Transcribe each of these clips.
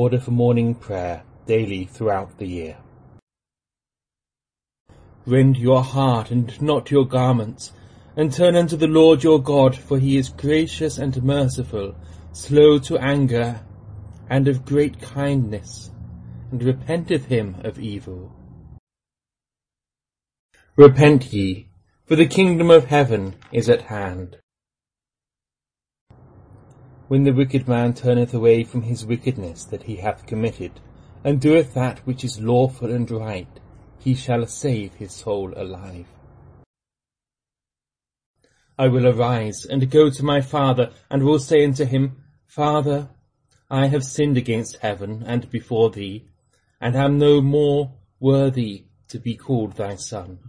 order for morning prayer daily throughout the year. Rend your heart and not your garments, and turn unto the Lord your God, for he is gracious and merciful, slow to anger, and of great kindness, and repenteth him of evil. Repent ye, for the kingdom of heaven is at hand. When the wicked man turneth away from his wickedness that he hath committed, and doeth that which is lawful and right, he shall save his soul alive. I will arise and go to my father, and will say unto him, Father, I have sinned against heaven and before thee, and am no more worthy to be called thy son.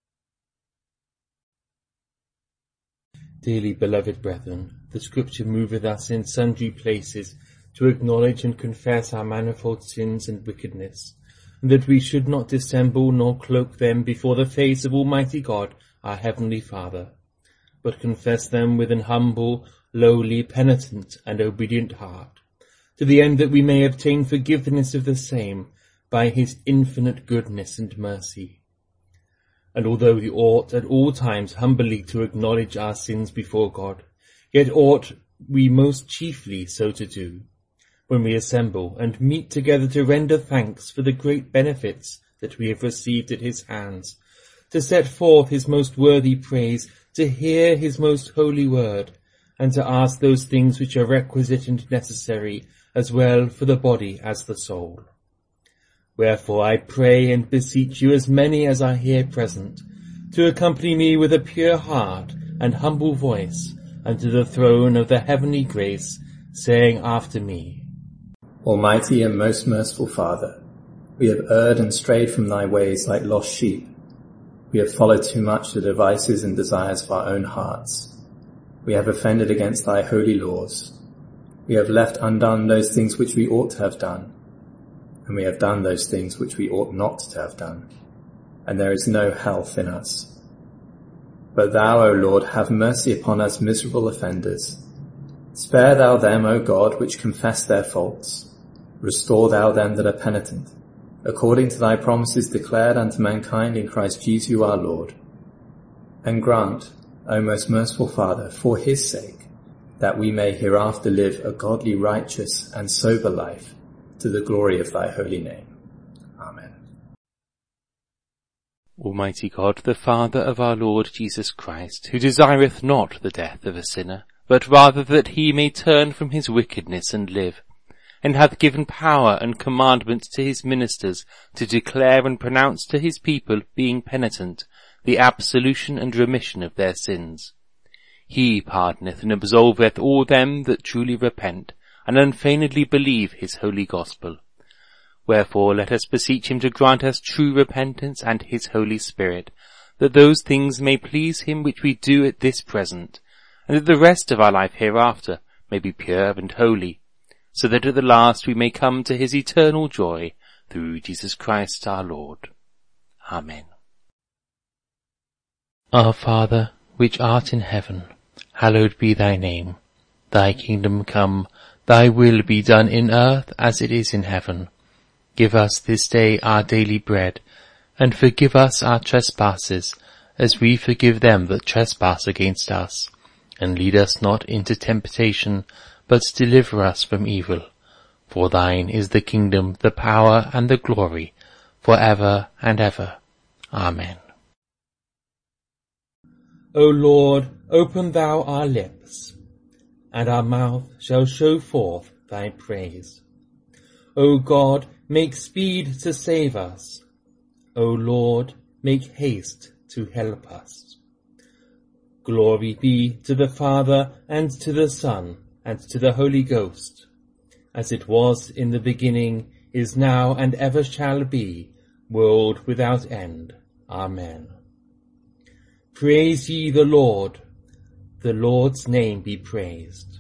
Dearly beloved brethren, the Scripture moveth us in sundry places to acknowledge and confess our manifold sins and wickedness, and that we should not dissemble nor cloak them before the face of Almighty God, our Heavenly Father, but confess them with an humble, lowly, penitent, and obedient heart, to the end that we may obtain forgiveness of the same by his infinite goodness and mercy. And although we ought at all times humbly to acknowledge our sins before God, yet ought we most chiefly so to do, when we assemble and meet together to render thanks for the great benefits that we have received at his hands, to set forth his most worthy praise, to hear his most holy word, and to ask those things which are requisite and necessary, as well for the body as the soul. Wherefore I pray and beseech you, as many as are here present, to accompany me with a pure heart and humble voice unto the throne of the heavenly grace, saying after me, Almighty and most merciful Father, we have erred and strayed from thy ways like lost sheep. We have followed too much the devices and desires of our own hearts. We have offended against thy holy laws. We have left undone those things which we ought to have done, and we have done those things which we ought not to have done, and there is no health in us. But thou, O Lord, have mercy upon us miserable offenders. Spare thou them, O God, which confess their faults. Restore thou them that are penitent, according to thy promises declared unto mankind in Christ Jesus our Lord. And grant, O most merciful Father, for his sake, that we may hereafter live a godly, righteous, and sober life, to the glory of thy holy name. Amen. Almighty God, the Father of our Lord Jesus Christ, who desireth not the death of a sinner, but rather that he may turn from his wickedness and live, and hath given power and commandment to his ministers to declare and pronounce to his people, being penitent, the absolution and remission of their sins. He pardoneth and absolveth all them that truly repent, and unfeignedly believe his holy gospel. Wherefore let us beseech him to grant us true repentance and his Holy Spirit, that those things may please him which we do at this present, and that the rest of our life hereafter may be pure and holy, so that at the last we may come to his eternal joy, through Jesus Christ our Lord. Amen. Our Father, which art in heaven, hallowed be thy name. Thy kingdom come, thy will be done in earth as it is in heaven. Give us this day our daily bread, and forgive us our trespasses, as we forgive them that trespass against us. And lead us not into temptation, but deliver us from evil. For thine is the kingdom, the power, and the glory, for ever and ever. Amen. O Lord, open thou our lips, and our mouth shall show forth thy praise. O God, make speed to save us. O Lord, make haste to help us. Glory be to the Father, and to the Son, and to the Holy Ghost, as it was in the beginning, is now, and ever shall be, world without end. Amen. Praise ye the Lord's name be praised.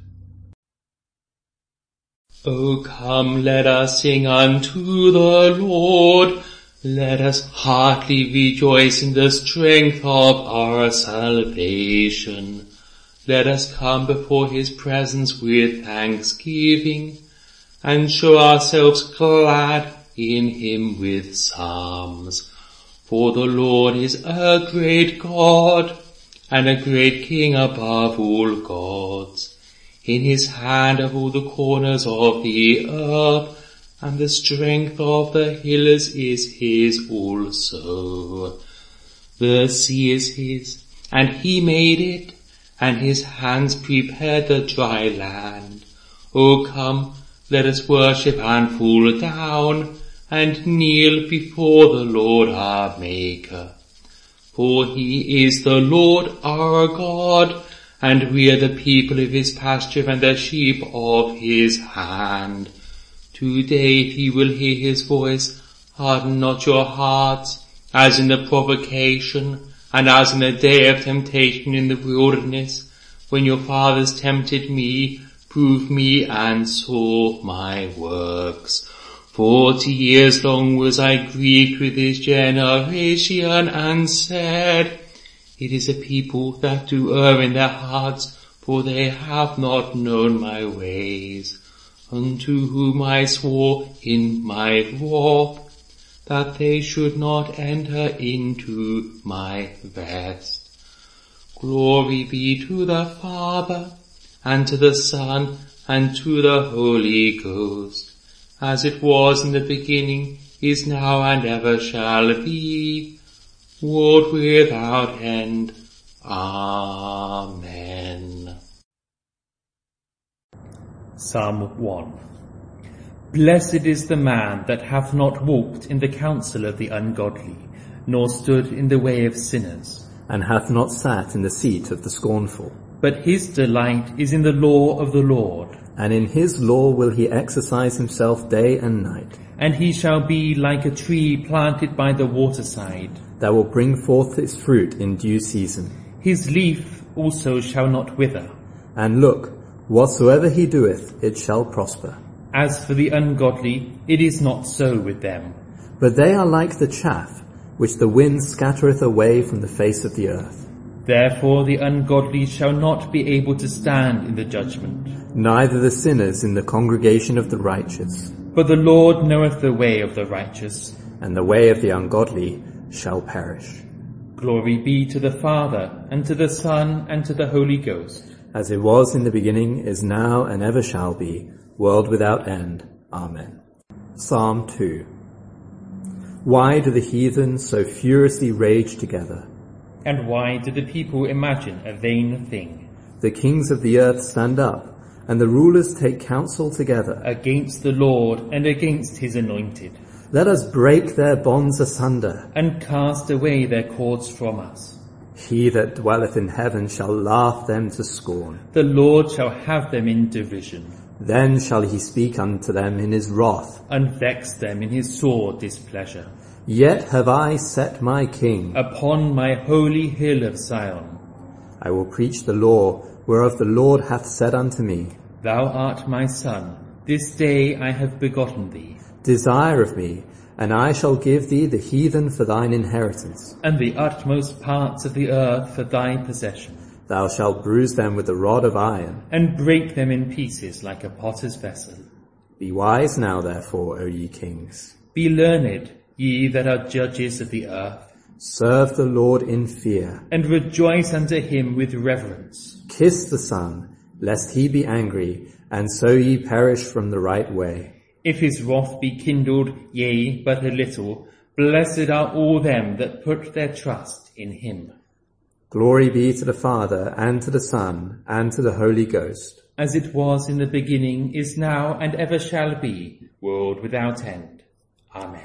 O come, let us sing unto the Lord. Let us heartily rejoice in the strength of our salvation. Let us come before his presence with thanksgiving, and show ourselves glad in him with psalms. For the Lord is a great God, and a great King above all gods. In his hand are all the corners of the earth, and the strength of the hills is his also. The sea is his, and he made it, and his hands prepared the dry land. O come, let us worship and fall down, and kneel before the Lord our Maker. For he is the Lord our God, and we are the people of his pasture and the sheep of his hand. Today if ye will hear his voice, harden not your hearts, as in the provocation, and as in the day of temptation in the wilderness, when your fathers tempted me, proved me, and saw my works. 40 years long was I grieved with this generation, and said, it is a people that do err in their hearts, for they have not known my ways. Unto whom I swore in my wrath, that they should not enter into my rest. Glory be to the Father, and to the Son, and to the Holy Ghost, as it was in the beginning, is now, and ever shall be, world without end. Amen. Psalm 1. Blessed is the man that hath not walked in the counsel of the ungodly, nor stood in the way of sinners, and hath not sat in the seat of the scornful. but his delight is in the law of the Lord. And in his law will he exercise himself day and night. And he shall be like a tree planted by the waterside, that will bring forth its fruit in due season. His leaf also shall not wither. And look, whatsoever he doeth, it shall prosper. As for the ungodly, it is not so with them. But they are like the chaff, which the wind scattereth away from the face of the earth. Therefore the ungodly shall not be able to stand in the judgment, Neither the sinners in the congregation of the righteous. but the Lord knoweth the way of the righteous. And the way of the ungodly shall perish. Glory be to the Father, and to the Son, and to the Holy Ghost. As it was in the beginning, is now, and ever shall be, world without end. Amen. Psalm 2. Why do the heathen so furiously rage together? And why do the people imagine a vain thing? The kings of the earth stand up, and the rulers take counsel together. Against the Lord and against his anointed, Let us break their bonds asunder. and cast away their cords from us. He that dwelleth in heaven shall laugh them to scorn. The Lord shall have them in derision, Then shall he speak unto them in his wrath. and vex them in his sore displeasure. Yet have I set my king. Upon my holy hill of Zion, I will preach the law whereof the Lord hath said unto me, thou art my son, this day I have begotten thee. Desire of me, and I shall give thee the heathen for thine inheritance. And the utmost parts of the earth for thy possession, Thou shalt bruise them with a rod of iron. and break them in pieces like a potter's vessel. Be wise now, therefore, O ye kings. Be learned, ye that are judges of the earth, Serve the Lord in fear. and rejoice unto him with reverence. Kiss the Son, lest he be angry, and so ye perish from the right way. If his wrath be kindled, yea, but a little, blessed are all them that put their trust in him. Glory be to the Father, and to the Son, and to the Holy Ghost. As it was in the beginning, is now, and ever shall be, world without end. Amen.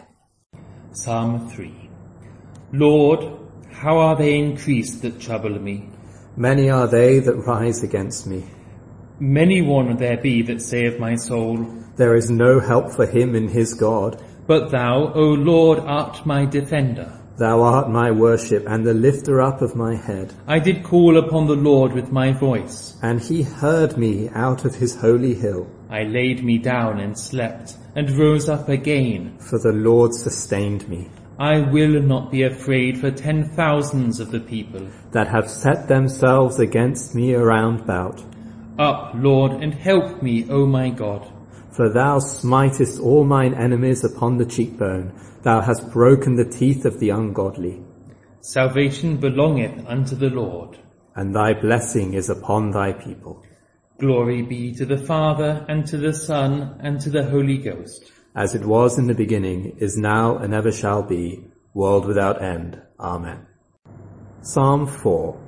Psalm 3. Lord, how are they increased that trouble me? Many are they that rise against me. Many one there be that say of my soul, There is no help for him in his God. but thou, O Lord, art my defender. Thou art my worship, and the lifter up of my head. I did call upon the Lord with my voice. And he heard me out of his holy hill. I laid me down and slept, and rose up again. For the Lord sustained me, I will not be afraid for 10,000s of the people. that have set themselves against me around about. Up, Lord, and help me, O my God. For thou smitest all mine enemies upon the cheekbone. Thou hast broken the teeth of the ungodly. Salvation belongeth unto the Lord. And thy blessing is upon thy people. Glory be to the Father, and to the Son, and to the Holy Ghost. As it was in the beginning, is now, and ever shall be, world without end. Amen. Psalm 4.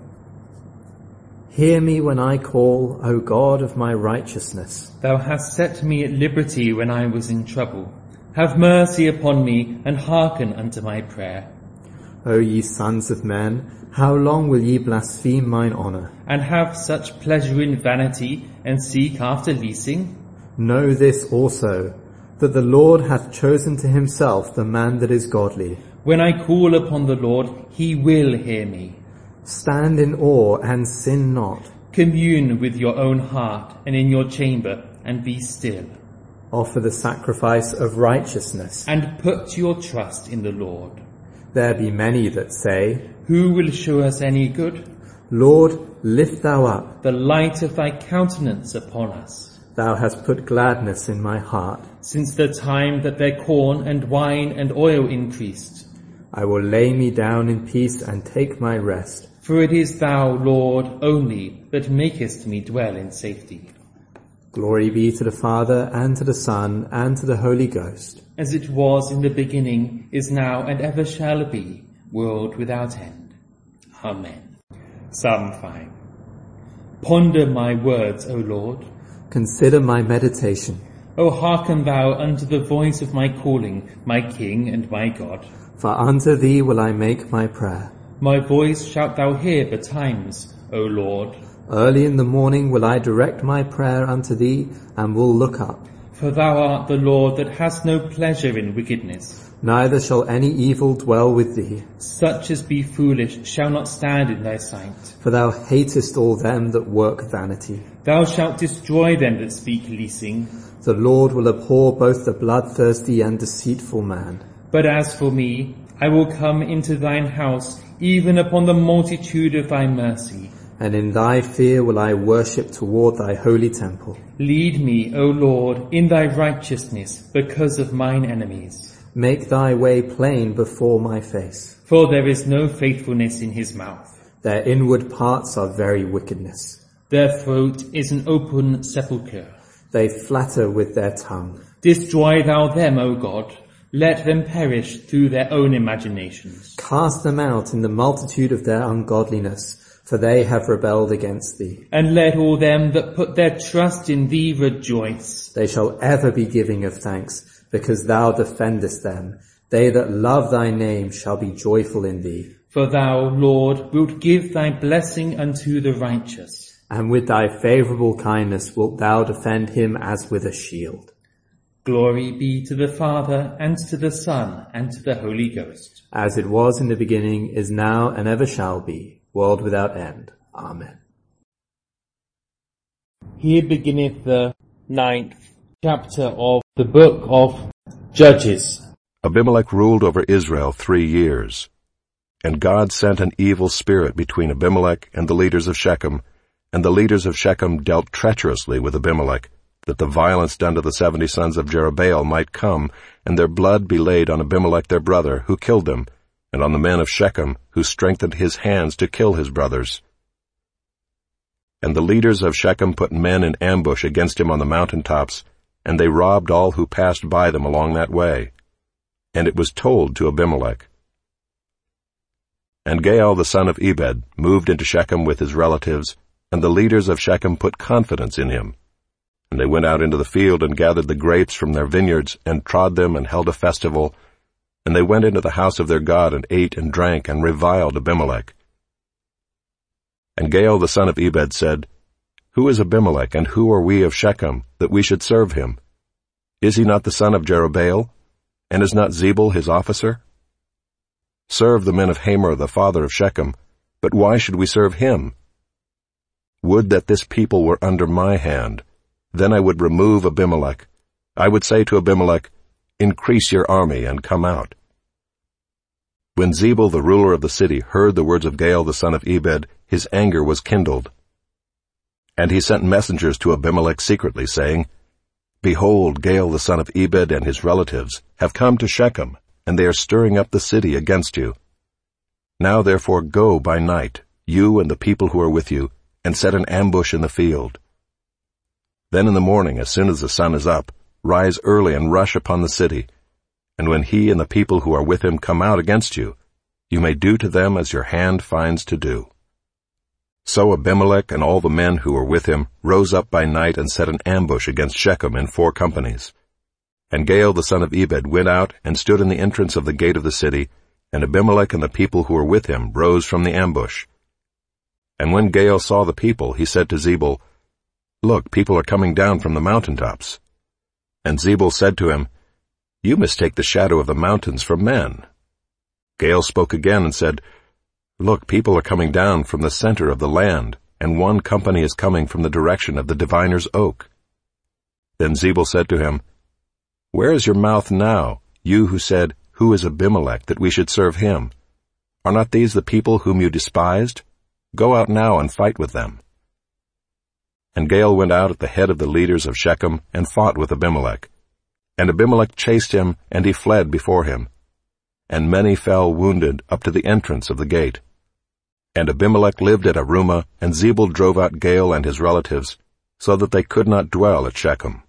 Hear me when I call, O God of my righteousness. Thou hast set me at liberty when I was in trouble. Have mercy upon me, and hearken unto my prayer. O ye sons of men, how long will ye blaspheme mine honour? And have such pleasure in vanity, and seek after leasing? Know this also, that the Lord hath chosen to himself the man that is godly. When I call upon the Lord, he will hear me. Stand in awe and sin not. Commune with your own heart, and in your chamber, and be still. Offer the sacrifice of righteousness. And put your trust in the Lord. There be many that say, Who will show us any good? Lord, lift thou up. The light of thy countenance upon us. Thou hast put gladness in my heart. Since the time that their corn and wine and oil increased. I will lay me down in peace and take my rest. For it is thou, Lord, only, that makest me dwell in safety. Glory be to the Father, and to the Son, and to the Holy Ghost. As it was in the beginning, is now, and ever shall be, world without end. Amen. Psalm 5. Ponder my words, O Lord. Consider my meditation. O hearken thou unto the voice of my calling, my King and my God. For unto thee will I make my prayer. My voice shalt thou hear betimes, O Lord. Early in the morning will I direct my prayer unto thee, and will look up. For thou art the Lord that hast no pleasure in wickedness. Neither shall any evil dwell with thee. Such as be foolish shall not stand in thy sight. For thou hatest all them that work vanity. Thou shalt destroy them that speak leasing. The Lord will abhor both the bloodthirsty and deceitful man. But as for me, I will come into thine house, even upon the multitude of thy mercy. And in thy fear will I worship toward thy holy temple. Lead me, O Lord, in thy righteousness, because of mine enemies. Make thy way plain before my face. For there is no faithfulness in his mouth. Their inward parts are very wickedness. Their throat is an open sepulchre. They flatter with their tongue. Destroy thou them, O God. Let them perish through their own imaginations. Cast them out in the multitude of their ungodliness, for they have rebelled against thee. And let all them that put their trust in thee rejoice. They shall ever be giving of thanks, because thou defendest them. They that love thy name shall be joyful in thee. For thou, Lord, wilt give thy blessing unto the righteous. And with thy favourable kindness wilt thou defend him as with a shield. Glory be to the Father, and to the Son, and to the Holy Ghost. As it was in the beginning, is now, and ever shall be, world without end. Amen. Here beginneth the 9th chapter of the book of Judges. Abimelech ruled over Israel 3 years. And God sent an evil spirit between Abimelech and the leaders of Shechem, and the leaders of Shechem dealt treacherously with Abimelech, that the violence done to the 70 sons of Jerubbaal might come, and their blood be laid on Abimelech their brother, who killed them, and on the men of Shechem, who strengthened his hands to kill his brothers. And the leaders of Shechem put men in ambush against him on the mountain tops, and they robbed all who passed by them along that way. And it was told to Abimelech. And Gaal the son of Ebed moved into Shechem with his relatives, and the leaders of Shechem put confidence in him. And they went out into the field and gathered the grapes from their vineyards, and trod them, and held a festival. And they went into the house of their God, and ate and drank, and reviled Abimelech. And Gaal the son of Ebed said, Who is Abimelech, and who are we of Shechem, that we should serve him? Is he not the son of Jerubbaal? And is not Zebul his officer? Serve the men of Hamor the father of Shechem, but why should we serve him? Would that this people were under my hand. Then I would remove Abimelech. I would say to Abimelech, Increase your army and come out. When Zebul the ruler of the city heard the words of Gaal the son of Ebed, his anger was kindled. And he sent messengers to Abimelech secretly, saying, Behold, Gaal the son of Ebed and his relatives have come to Shechem, and they are stirring up the city against you. Now therefore go by night, you and the people who are with you, and set an ambush in the field. Then in the morning, as soon as the sun is up, rise early and rush upon the city, and when he and the people who are with him come out against you, you may do to them as your hand finds to do. So Abimelech and all the men who were with him rose up by night and set an ambush against Shechem in 4 companies. And Gaal the son of Ebed went out and stood in the entrance of the gate of the city, and Abimelech and the people who were with him rose from the ambush. And when Gaal saw the people, he said to Zebul, Look, people are coming down from the mountaintops. And Zebul said to him, You mistake the shadow of the mountains for men. Gaal spoke again and said, Look, people are coming down from the center of the land, and 1 company is coming from the direction of the diviner's oak. Then Zebul said to him, Where is your mouth now, you who said, Who is Abimelech, that we should serve him? Are not these the people whom you despised? Go out now and fight with them. And Gaal went out at the head of the leaders of Shechem and fought with Abimelech. And Abimelech chased him, and he fled before him. And many fell wounded up to the entrance of the gate. And Abimelech lived at Arumah, and Zebul drove out Gaal and his relatives, so that they could not dwell at Shechem.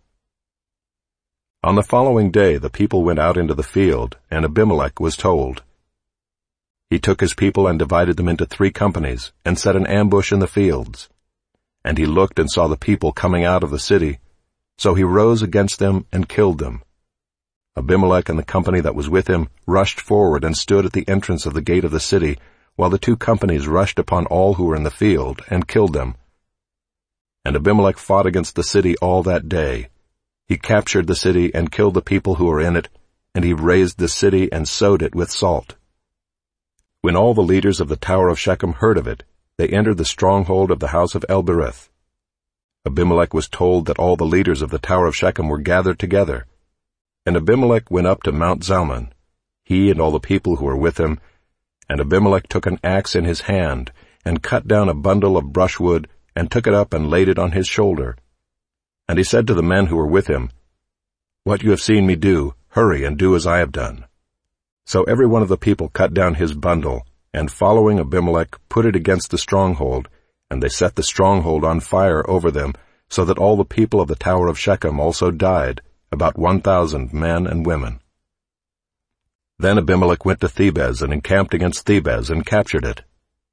On the following day the people went out into the field, and Abimelech was told. He took his people and divided them into 3 companies, and set an ambush in the fields. And he looked and saw the people coming out of the city, so he rose against them and killed them. Abimelech and the company that was with him rushed forward and stood at the entrance of the gate of the city, while the 2 companies rushed upon all who were in the field and killed them. And Abimelech fought against the city all that day. He captured the city and killed the people who were in it, and he razed the city and sowed it with salt. When all the leaders of the tower of Shechem heard of it, they entered the stronghold of the house of Elbereth. Abimelech was told that all the leaders of the tower of Shechem were gathered together. And Abimelech went up to Mount Zalmon, he and all the people who were with him, and Abimelech took an axe in his hand, and cut down a bundle of brushwood, and took it up and laid it on his shoulder. And he said to the men who were with him, What you have seen me do, hurry and do as I have done. So every one of the people cut down his bundle, and following Abimelech put it against the stronghold, and they set the stronghold on fire over them, so that all the people of the tower of Shechem also died, about 1,000 men and women. Then Abimelech went to Thebez and encamped against Thebez and captured it.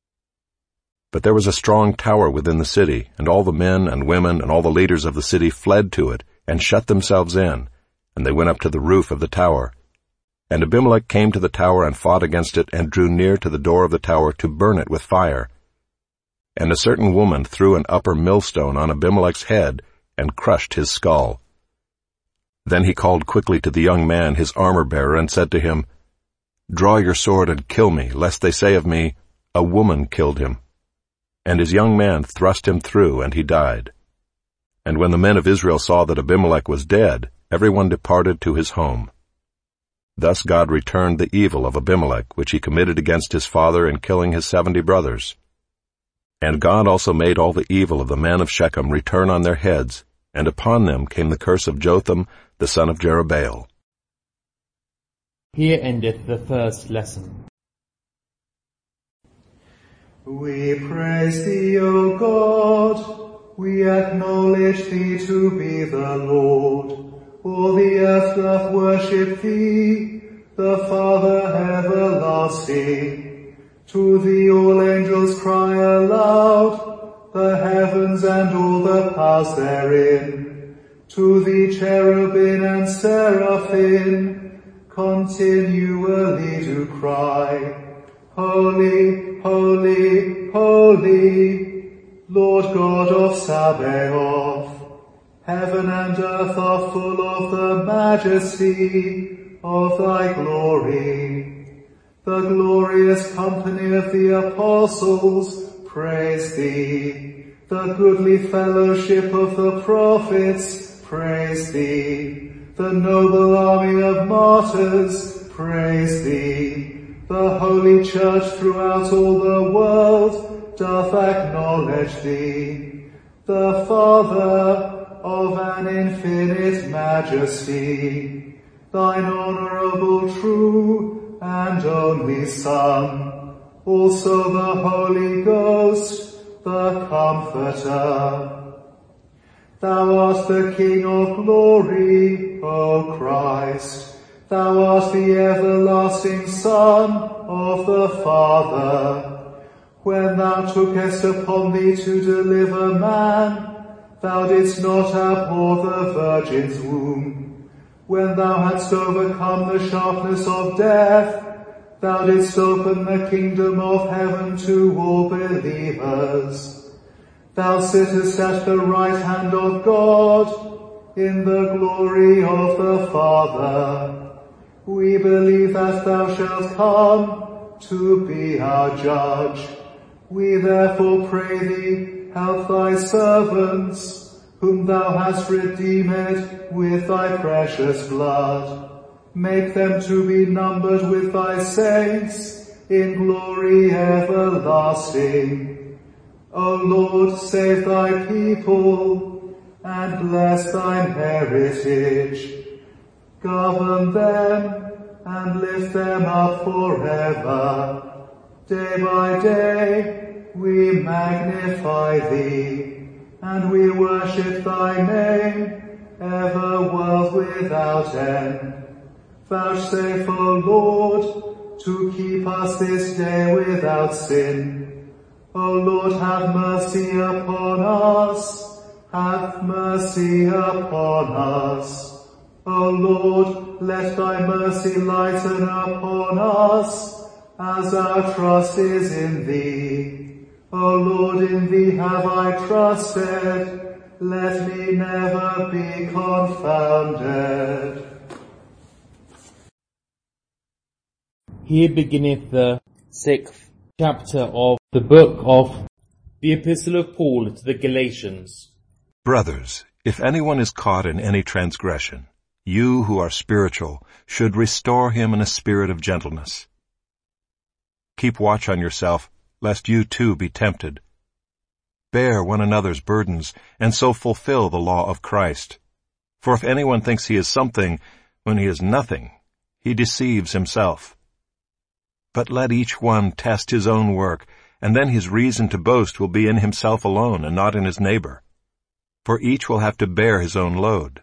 But there was a strong tower within the city, and all the men and women and all the leaders of the city fled to it and shut themselves in, and they went up to the roof of the tower. And Abimelech came to the tower and fought against it and drew near to the door of the tower to burn it with fire. And a certain woman threw an upper millstone on Abimelech's head and crushed his skull. Then he called quickly to the young man, his armor-bearer, and said to him, Draw your sword and kill me, lest they say of me, A woman killed him. And his young man thrust him through, and he died. And when the men of Israel saw that Abimelech was dead, everyone departed to his home. Thus God returned the evil of Abimelech, which he committed against his father in killing his 70 brothers. And God also made all the evil of the men of Shechem return on their heads, and upon them came the curse of Jotham, the son of Jerubbaal. Here endeth the first lesson. We praise thee, O God. We acknowledge thee to be the Lord. All the earth doth worship thee, the Father everlasting. To thee all angels cry aloud, the heavens and all the powers therein. To thee cherubim and seraphim continually do cry, Holy, holy, holy, Lord God of Sabaoth. Heaven and earth are full of the majesty of thy glory. The glorious company of the apostles praise thee. The goodly fellowship of the prophets praise thee. The noble army of martyrs praise thee. The holy church throughout all the world doth acknowledge thee. The Father, of an infinite majesty, thine honourable, true, and only Son, also the Holy Ghost, the Comforter. Thou art the King of glory, O Christ. Thou art the everlasting Son of the Father. When thou tookest upon thee to deliver man, thou didst not abhor the Virgin's womb. When thou hadst overcome the sharpness of death, thou didst open the kingdom of heaven to all believers. Thou sittest at the right hand of God, in the glory of the Father. We believe that thou shalt come to be our judge. We therefore pray thee, help thy servants, whom thou hast redeemed with thy precious blood. Make them to be numbered with thy saints in glory everlasting. O Lord, save thy people, and bless thine heritage. Govern them, and lift them up forever. Day by day we magnify thee, and we worship thy name, ever world without end. Vouchsafe, O Lord, to keep us this day without sin. O Lord, have mercy upon us, have mercy upon us. O Lord, let thy mercy lighten upon us, as our trust is in thee. O Lord, in thee have I trusted, let me never be confounded. Here beginneth the 6th chapter of the book of the Epistle of Paul to the Galatians. Brothers, if anyone is caught in any transgression, you who are spiritual should restore him in a spirit of gentleness. Keep watch on yourself, lest you too be tempted. Bear one another's burdens, and so fulfill the law of Christ. For if anyone thinks he is something when he is nothing, he deceives himself. But let each one test his own work, and then his reason to boast will be in himself alone and not in his neighbor. For each will have to bear his own load.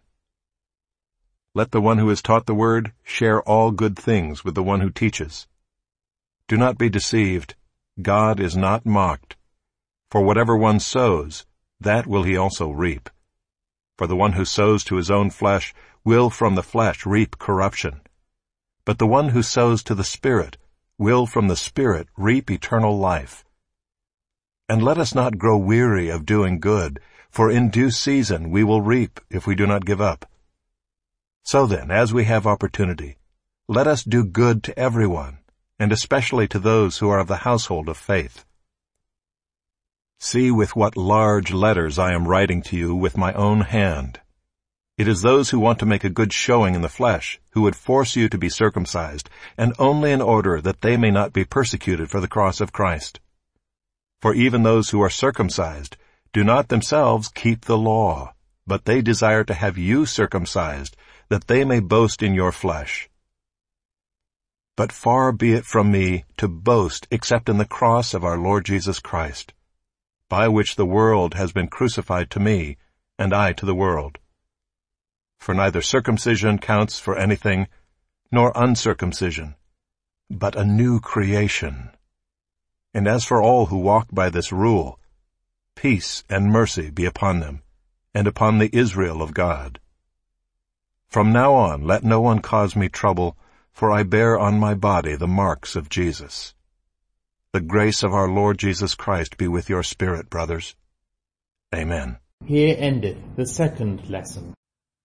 Let the one who is taught the word share all good things with the one who teaches. Do not be deceived. God is not mocked. For whatever one sows, that will he also reap. For the one who sows to his own flesh will from the flesh reap corruption. But the one who sows to the Spirit will from the Spirit reap eternal life. And let us not grow weary of doing good, for in due season we will reap if we do not give up. So then, as we have opportunity, let us do good to everyone, and especially to those who are of the household of faith. See with what large letters I am writing to you with my own hand. It is those who want to make a good showing in the flesh who would force you to be circumcised, and only in order that they may not be persecuted for the cross of Christ. For even those who are circumcised do not themselves keep the law, but they desire to have you circumcised, that they may boast in your flesh. But far be it from me to boast except in the cross of our Lord Jesus Christ, by which the world has been crucified to me, and I to the world. For neither circumcision counts for anything, nor uncircumcision, but a new creation. And as for all who walk by this rule, peace and mercy be upon them, and upon the Israel of God. From now on let no one cause me trouble, for I bear on my body the marks of Jesus. The grace of our Lord Jesus Christ be with your spirit, brothers. Amen. Here endeth the second lesson.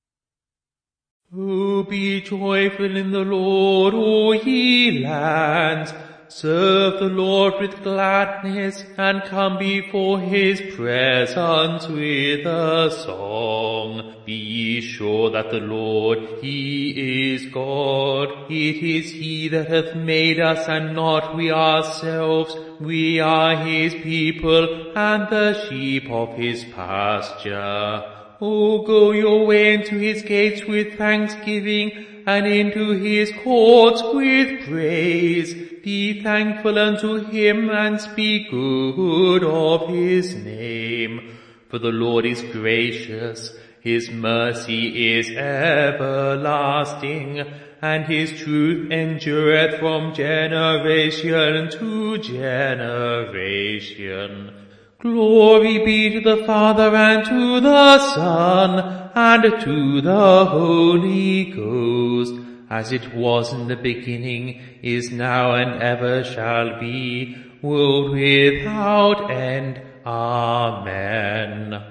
Oh, be joyful in the Lord, O ye lands. Serve the Lord with gladness, and come before his presence with a song. Be ye sure that the Lord, he is God. It is he that hath made us, and not we ourselves. We are his people, and the sheep of his pasture. O go your way into his gates with thanksgiving, and into his courts with praise. Be thankful unto him, and speak good of his name. For the Lord is gracious, his mercy is everlasting, and his truth endureth from generation to generation. Glory be to the Father, and to the Son, and to the Holy Ghost, as it was in the beginning, is now, and ever shall be, world without end. Amen.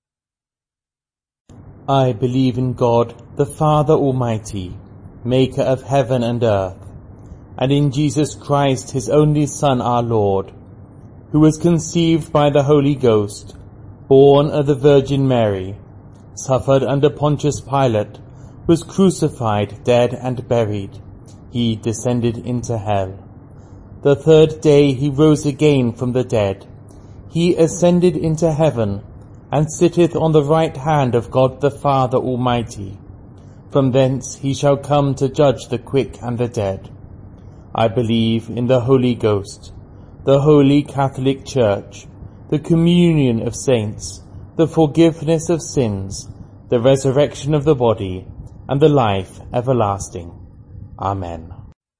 I believe in God, the Father Almighty, maker of heaven and earth, and in Jesus Christ, his only Son, our Lord, who was conceived by the Holy Ghost, born of the Virgin Mary, suffered under Pontius Pilate, was crucified, dead, and buried. He descended into hell. The third day he rose again from the dead. He ascended into heaven, and sitteth on the right hand of God the Father Almighty. From thence he shall come to judge the quick and the dead. I believe in the Holy Ghost, the Holy Catholic Church, the communion of saints, the forgiveness of sins, the resurrection of the body, and the life everlasting. Amen.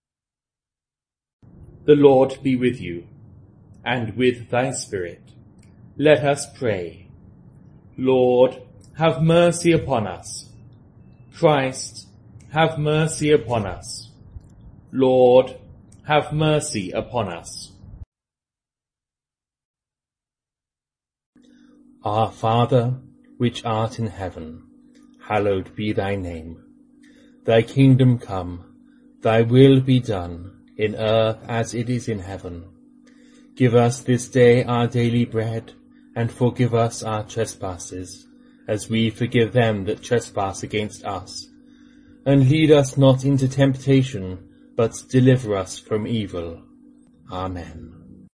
The Lord be with you, and with thy spirit. Let us pray. Lord, have mercy upon us. Christ, have mercy upon us. Lord, have mercy upon us. Our Father, which art in heaven, hallowed be thy name. Thy kingdom come, thy will be done, in earth as it is in heaven. Give us this day our daily bread, and forgive us our trespasses, as we forgive them that trespass against us. And lead us not into temptation, but deliver us from evil. Amen.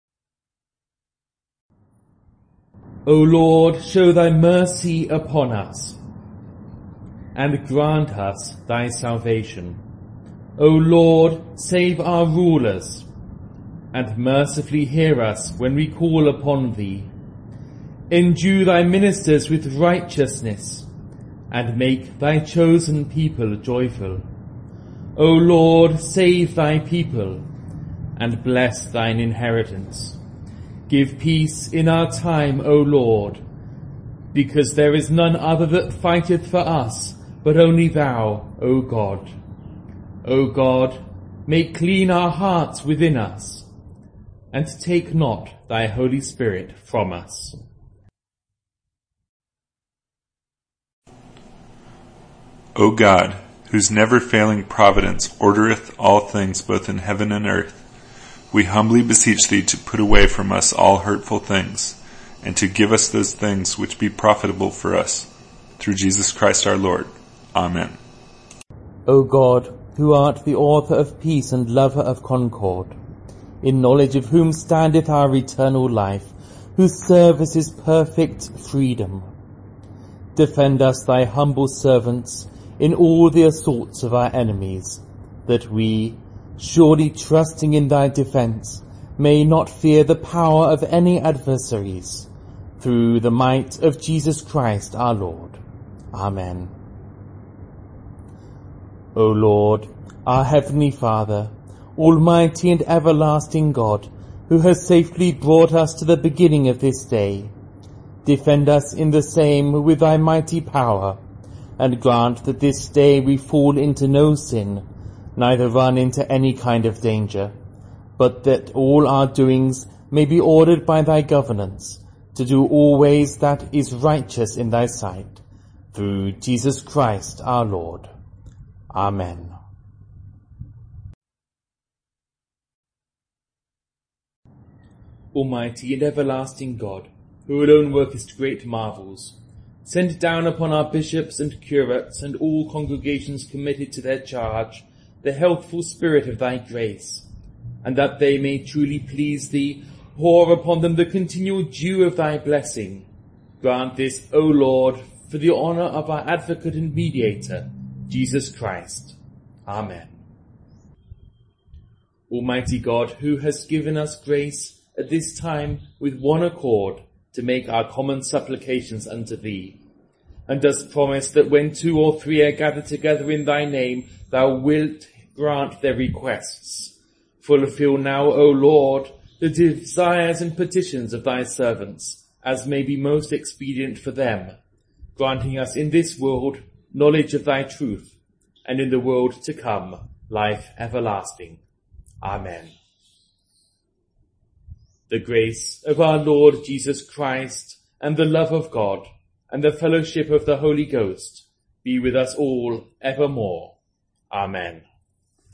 O Lord, show thy mercy upon us, and grant us thy salvation. O Lord, save our rulers, and mercifully hear us when we call upon thee. Endue thy ministers with righteousness, and make thy chosen people joyful. O Lord, save thy people, and bless thine inheritance. Give peace in our time, O Lord, because there is none other that fighteth for us, but only thou, O God. O God, make clean our hearts within us, and take not thy Holy Spirit from us. O God, whose never-failing providence ordereth all things both in heaven and earth, we humbly beseech thee to put away from us all hurtful things, and to give us those things which be profitable for us, through Jesus Christ our Lord. Amen. O God, who art the author of peace and lover of concord, in knowledge of whom standeth our eternal life, whose service is perfect freedom, defend us, thy humble servants, in all the assaults of our enemies, that we, surely trusting in thy defence, may not fear the power of any adversaries, through the might of Jesus Christ our Lord. Amen. O Lord, our heavenly Father, almighty and everlasting God, who has safely brought us to the beginning of this day, defend us in the same with thy mighty power, and grant that this day we fall into no sin, neither run into any kind of danger, but that all our doings may be ordered by thy governance, to do always that is righteous in thy sight, through Jesus Christ our Lord. Amen. Almighty and everlasting God, who alone workest great marvels, send down upon our bishops and curates and all congregations committed to their charge the healthful spirit of thy grace, and that they may truly please thee, pour upon them the continual dew of thy blessing. Grant this, O Lord, for the honour of our advocate and mediator, Jesus Christ. Amen. Almighty God, who has given us grace at this time with one accord to make our common supplications unto thee, and dost promise that when 2 or 3 are gathered together in thy name, thou wilt grant their requests. Fulfill now, O Lord, the desires and petitions of thy servants, as may be most expedient for them, granting us in this world knowledge of thy truth, and in the world to come life everlasting. Amen. The grace of our Lord Jesus Christ, and the love of God, and the fellowship of the Holy Ghost be with us all evermore. Amen.